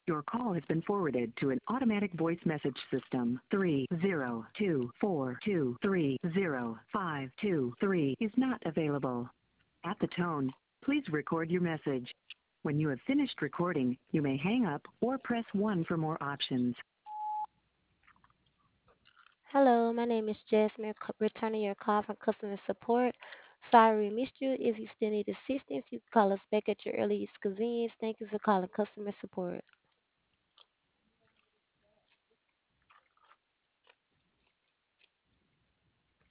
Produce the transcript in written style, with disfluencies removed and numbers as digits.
Your call has been forwarded to an automatic voice message system. 302-423-0523 is not available. At the tone, please record your message. When you have finished recording, you may hang up or press 1 for more options. Hello, my name is Jasmine, returning your call from customer support. Sorry we missed you. If you still need assistance, you can call us back at your earliest convenience. Thank you for calling customer support.